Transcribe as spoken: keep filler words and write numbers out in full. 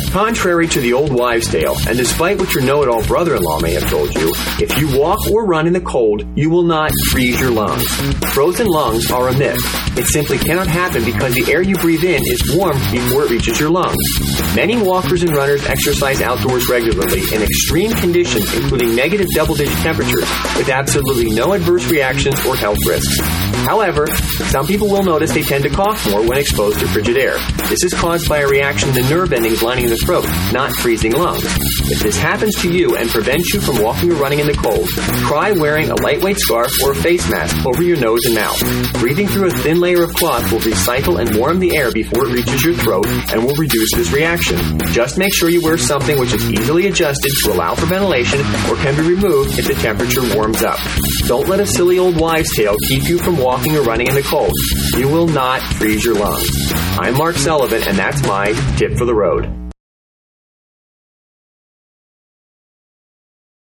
Contrary to the old wives' tale, and despite what your know-it-all brother-in-law may have told you, if you walk or run in the cold, you will not freeze your lungs. Frozen lungs are a myth. It simply cannot happen because the air you breathe in is warm before it reaches your lungs. Many walkers and runners exercise outdoors regularly in extreme conditions, including negative double-digit temperatures, with absolutely no adverse reactions or health risks. However, some people will notice they tend to cough more when exposed to frigid air. This is caused by a reaction to nerve endings lining the throat, not freezing lungs. If this happens to you and prevents you from walking or running in the cold, try wearing a lightweight scarf or a face mask over your nose and mouth. Breathing through a thin layer of cloth will recycle and warm the air before it reaches your throat and will reduce this reaction. Just make sure you wear something which is easily adjusted to allow for ventilation or can be removed if the temperature warms up. Don't let a silly old wives' tale keep you from walking or running in the cold. You will not freeze your lungs. I'm Mark Sullivan, and that's my tip for the road.